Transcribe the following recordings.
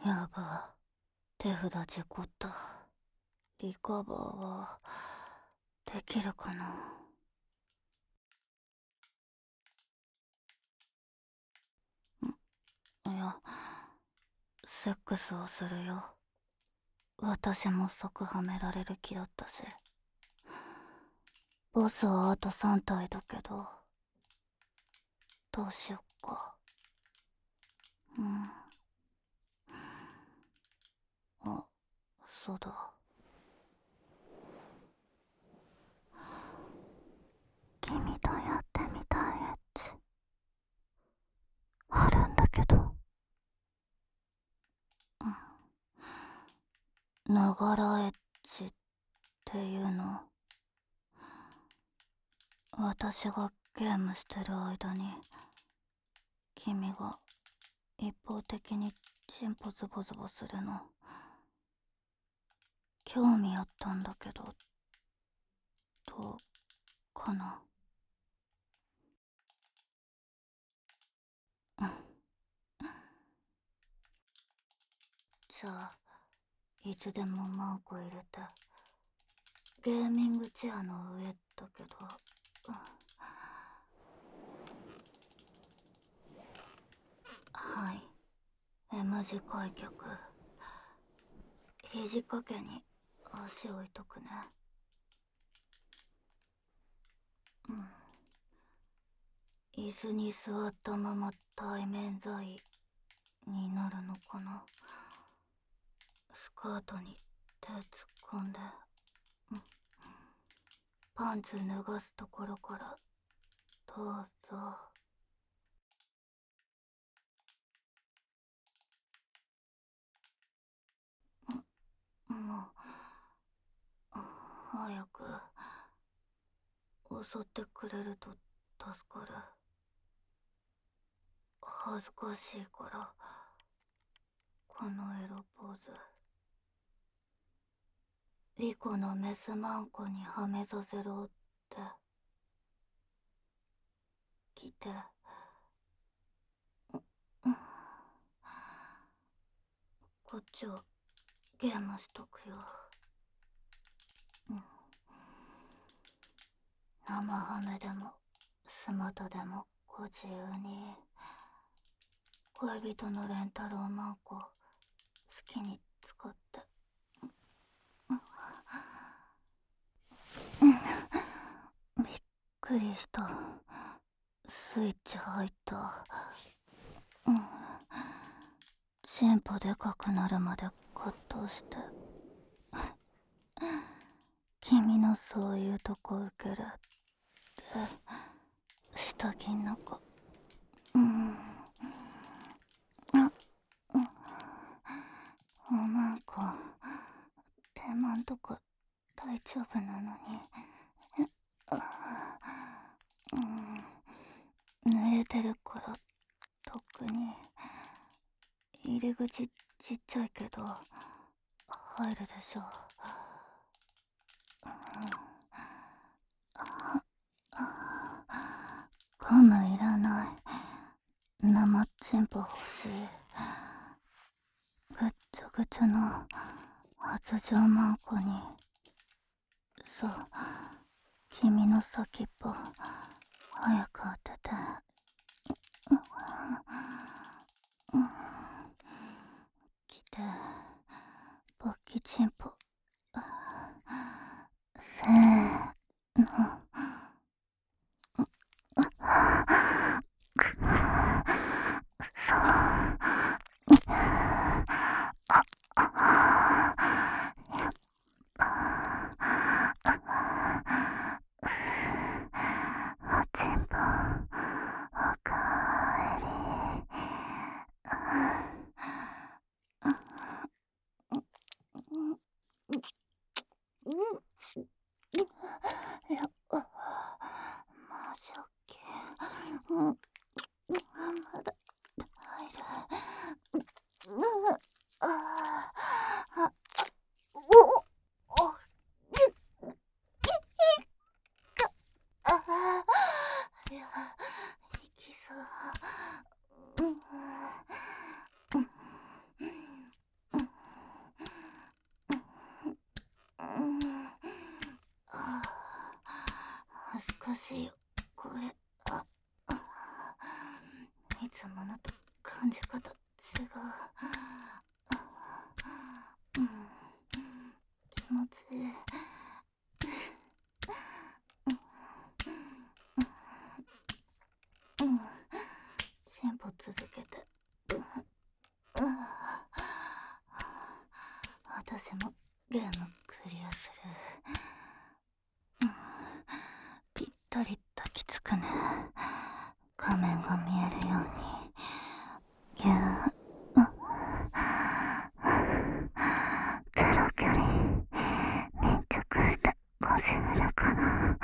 やば、手札事故った。リカバーはできるかな。いや、セックスをするよ。私も即はめられる気だったし。ボスはあと3体だけど、どうしよっか。あ、そうだ。君とやってみたいエッチあるんだけど。ながらエッチっていうの。私がゲームしてる間に君が一方的にチンポズボズボするの興味あったんだけど、どうかな。じゃあいつでもマンコ入れて。ゲーミングチェアの上だけど、はい、M 字開脚。肘掛けに足置いとくね。椅子に座ったまま対面在になるのかな。スカートに手突っ込んで、パンツ脱がすところからどうぞ。もう早く襲ってくれると助かる。恥ずかしいからこのエロポーズ。リコのメスマンコにはめさせろって来て。こっちはゲームしとくよ。生ハメでもスマタでもご自由に。恋人のレンタロウマンコ好きに使って。びっくりした。スイッチ入った。チンポでかくなるまで葛藤して。君のそういうとこ受けるって下着ん中。おまんこ手間んとか大丈夫なのに。濡れてるから特に。入り口ちっちゃいけど入るでしょ。ゴムいらない。生チンポ欲しい。ぐっちょぐちょの発情マンコに。そう、君の先っぽ早く当てて。来て、勃起チンポ。せーの。チンポおかえり。 が気持ちいい。進歩続けて。私もゲームクリアする。ぴったり抱きつくね。画面が見えるようにぎゅーゼロ距離密着して腰振るかな。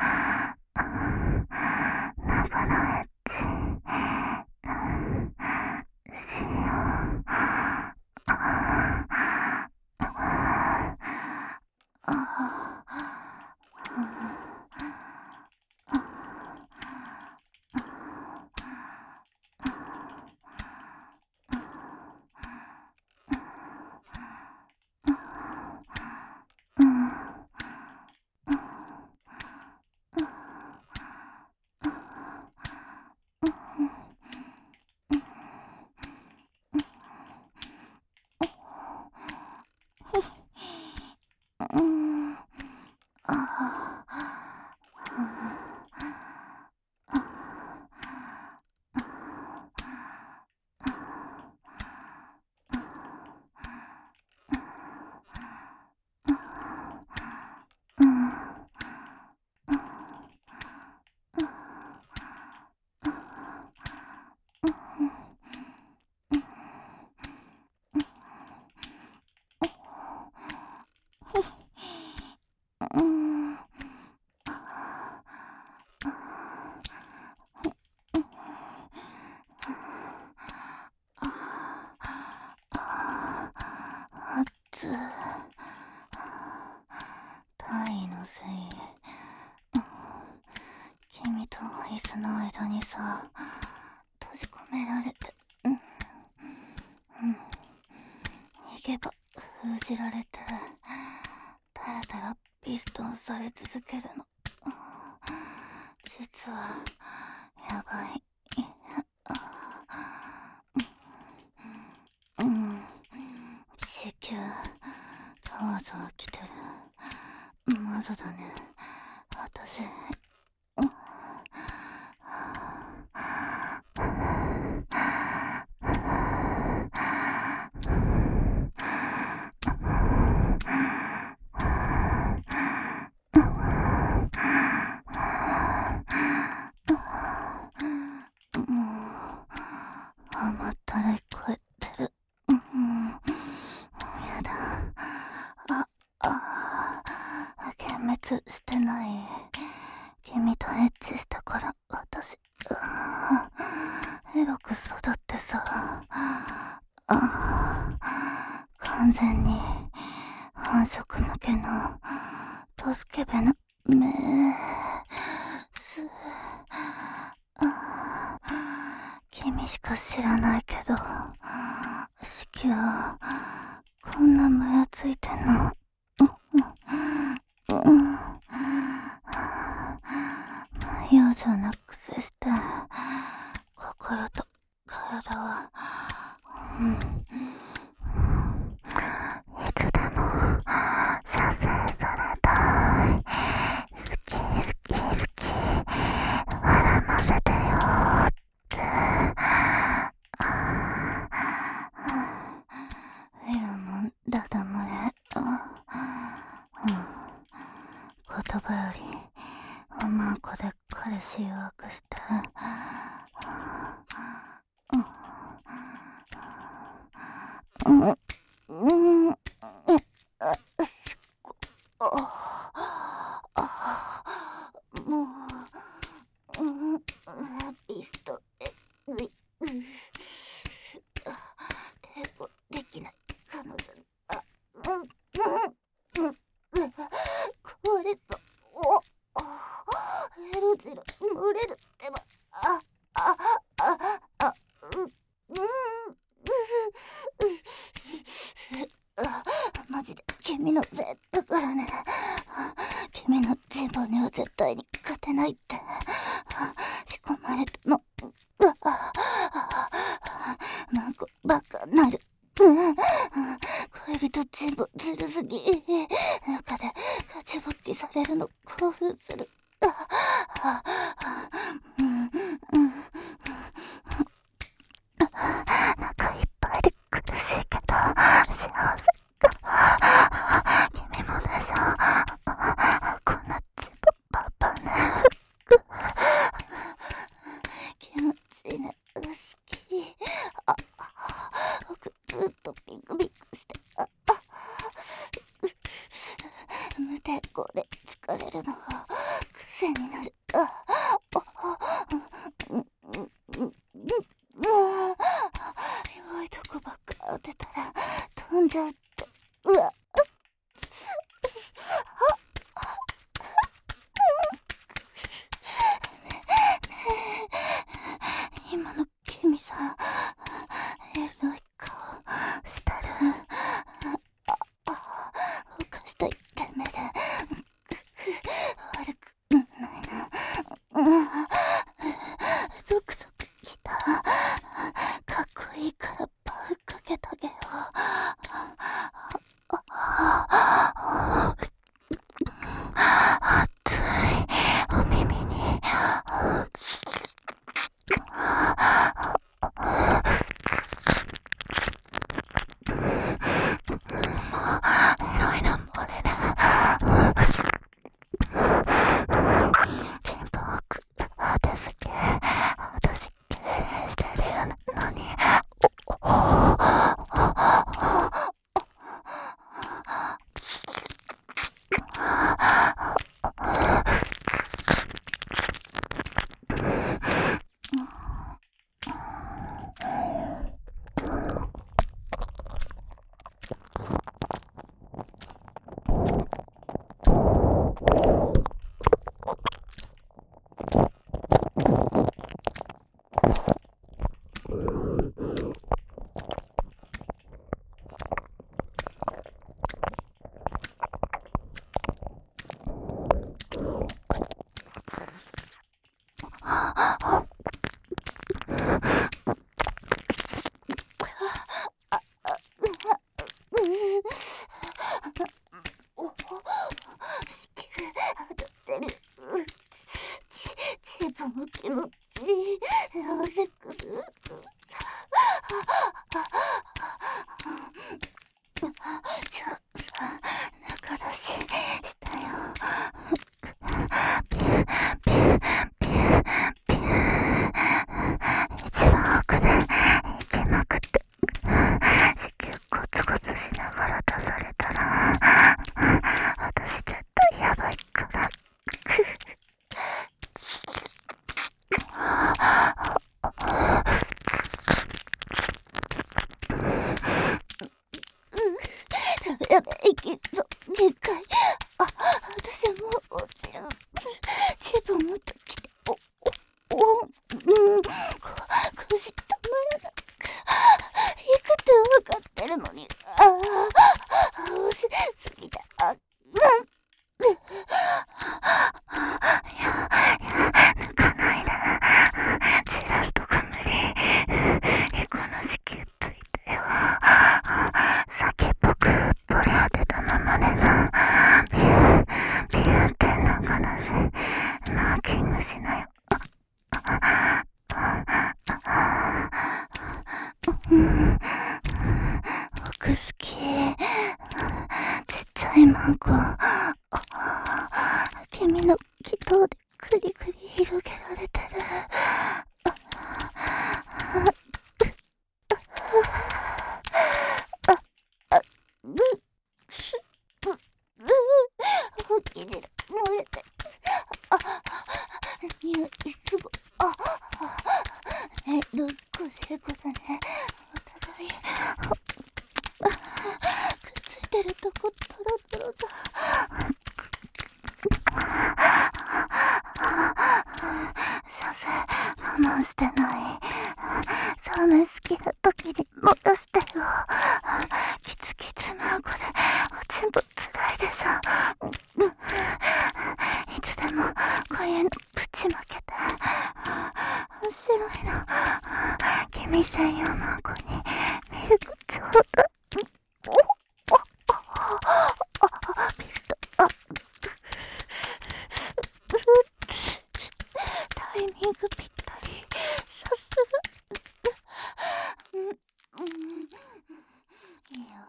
ながらエッチしよ体位のせい。君と椅子の間にさ、閉じ込められて、逃げば封じられて、たらたらピストンされ続けるの。実はやばい。子宮ざわざわきてる。まだだね、私。甘ったるい声ってる。やだ。幻滅してない。君とエッチしたから私エロく育ってさ、完全に繁殖向けのドスケベなメス。君しか知らないけど、子宮こんなもやついてんの。無養生な癖して、心と体は、いつでも射精されたい。好き好き好き、笑ませてよって。フェロモンダダ漏れ。言葉よりおまんこで彼氏誘惑して、もうビスト抵抗できない彼女に壊れそう。ヘロジロ蒸れるってば。マジで君のせいだからね。君の人望には絶対に勝てないって仕込まれたの。なんかバカな恋人チンポずるすぎ。中でガチ勃起されるの興奮する。中いっぱいで苦しいけど幸せ。君もでしょ。こんなチンポパパね。気持ちいいね。好き。僕ずっとピクピクして。無抵抗で疲れるのが癖になる。弱いとこばっか当てたら飛んじゃうって。今の君さ、エロい顔したる。犯したいって目で悪くないな。ゾクゾクきた。かっこいいからパフかけたげよ。熱いお耳にエロいのもれね。チンポ奥当てすぎ。私敬礼してるよのに。チンポも気持ちいい。セックス。じゃあさ、中出ししたよ。ピューピューピューピュー。一番奥で行きまくって、子宮ゴツゴツしながら出されたら、私絶対やばいから。やべ、息そう、限界。私はもう落ちる。チンポもっと来て。腰たまらない。行くって分かってるのに。押しすぎた。抜かないで。散らすとか無理。この子宮ついてよ。先っぽく取り当てたままでな。ピューピューって中だし、マーキングしなよ。奥好き。ちっちゃいマンコ。君の気筒でクリクリ広げられてる。本気汁燃えて。匂いすご。655だね。お互いくっついてるとこトロトロさ。させ我慢してない。サーメン好きな時に持たせてよ。キツキツなこれおちんぽつらいでしょ。いつでもこういうのぶちまけて。白いの君専用の子にミルクちょうピスト、タイミングぴったり。さすが。いいよ。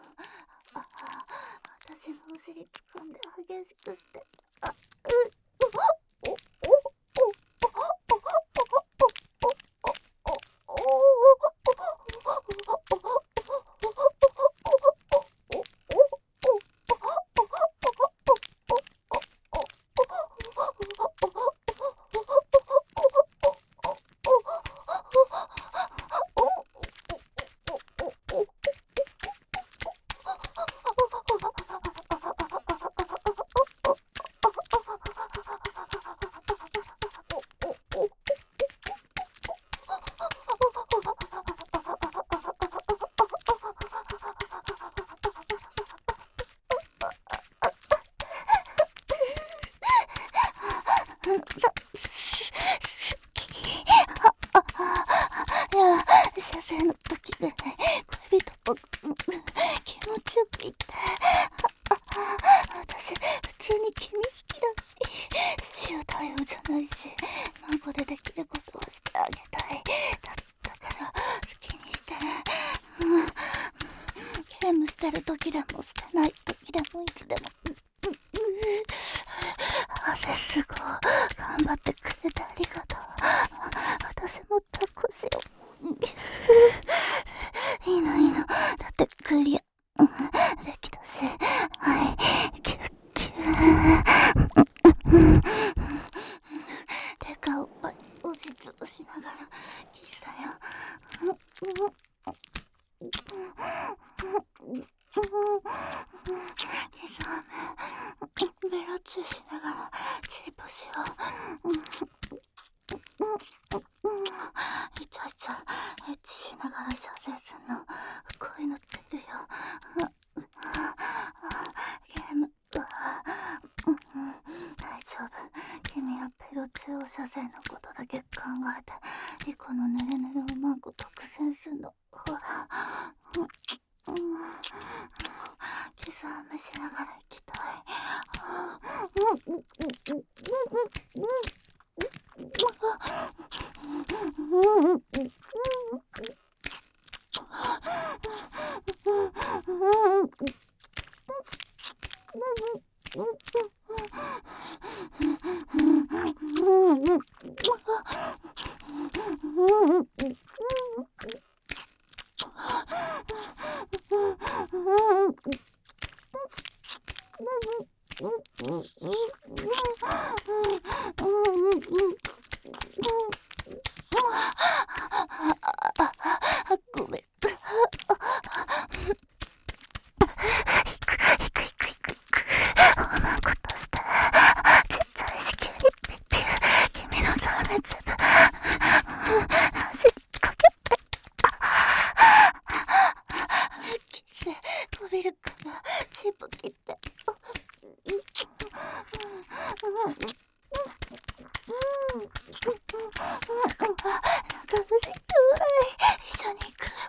私のお尻掴んで激しくして。射精の時ぐらい恋人っぽく気持ちよく言って。私普通に君好きだし、塩対応じゃないし、孫でできることはしてあげたい。だから好きにして。ゲームしてる時でもしてない時でもいつでも。すごい頑張ってくれてありがとう。私も抱っこしよう。いいのだってクリアできたし。はい、キュッキュてかおっぱいおしつをしながらキスだよ。ベロチューしながらチープしよう。イチャイチャエッチしながら射精すんの。こういうのってるよ。ゲーム大丈夫。君はベロチューを射精のことだけ考えてリコのヌルヌルをマンコ独占すんの。ほらキスハメしながら行きたい。ごめん。ことしてちっちゃい子宮にピッピュ君の情熱部足にかけてキスこびるからチンポ切って中腰ちょうだい。一緒に行く。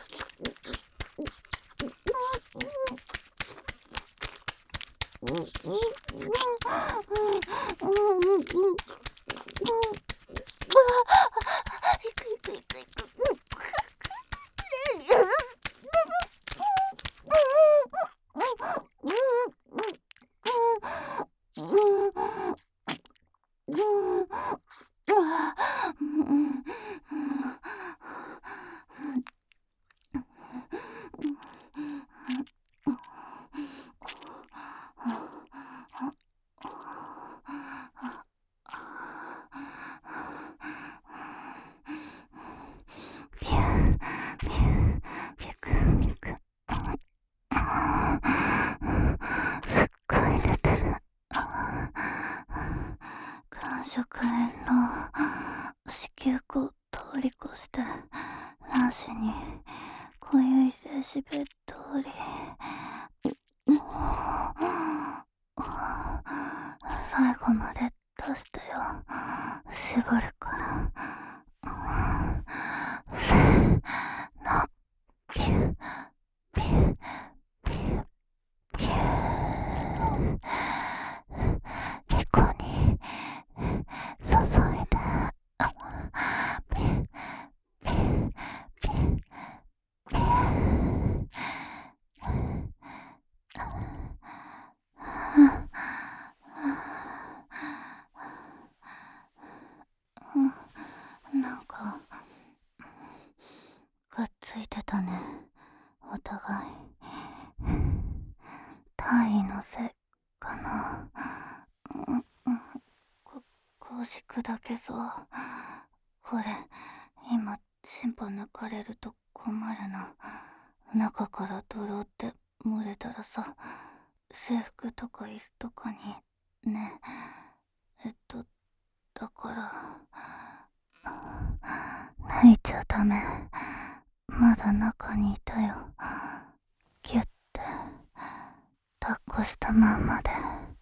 感触炎の子宮口通り越して卵子に固有性子ベッドり最後まで出してよ。絞るからせーのピュピュ体位のせいかな。腰砕けそう。これ今チンポ抜かれると困るな。中から泥って漏れたらさ、制服とか椅子とかにね。だから泣いちゃダメ。まだ中にいたよ。ギュッて抱っこしたまんまで。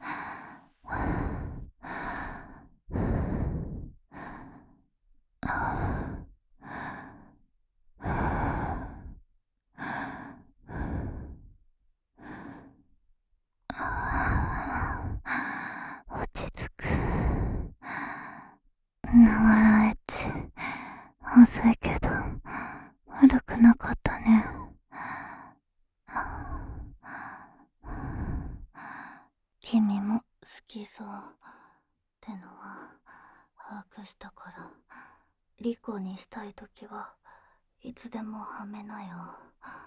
落ち着く。ながらエッチ遅いけど悪くなかったね。君も好きそうってのは把握したから、リコにしたいときはいつでもはめなよ。